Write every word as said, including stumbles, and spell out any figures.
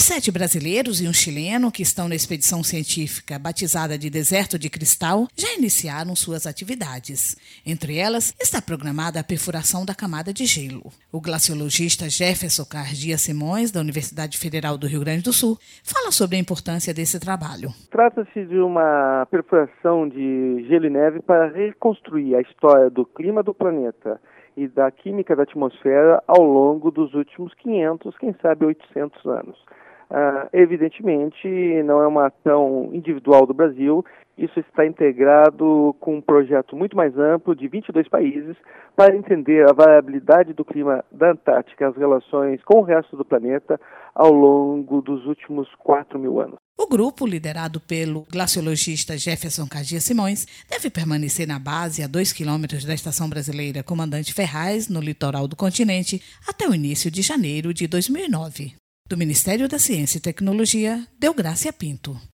Os sete brasileiros e um chileno que estão na expedição científica batizada de Deserto de Cristal já iniciaram suas atividades. Entre elas, está programada a perfuração da camada de gelo. O glaciologista Jefferson Cardia Simões, da Universidade Federal do Rio Grande do Sul, fala sobre a importância desse trabalho. Trata-se de uma perfuração de gelo e neve para reconstruir a história do clima do planeta e da química da atmosfera ao longo dos últimos quinhentos, quem sabe oitocentos anos. Uh, evidentemente, não é uma ação individual do Brasil, isso está integrado com um projeto muito mais amplo de vinte e dois países para entender a variabilidade do clima da Antártica e as relações com o resto do planeta ao longo dos últimos quatro mil anos. O grupo, liderado pelo glaciologista Jefferson Cardia Simões, deve permanecer na base a dois quilômetros da Estação Brasileira Comandante Ferraz, no litoral do continente, até o início de janeiro de dois mil e nove. Do Ministério da Ciência e Tecnologia, Deográcia Pinto.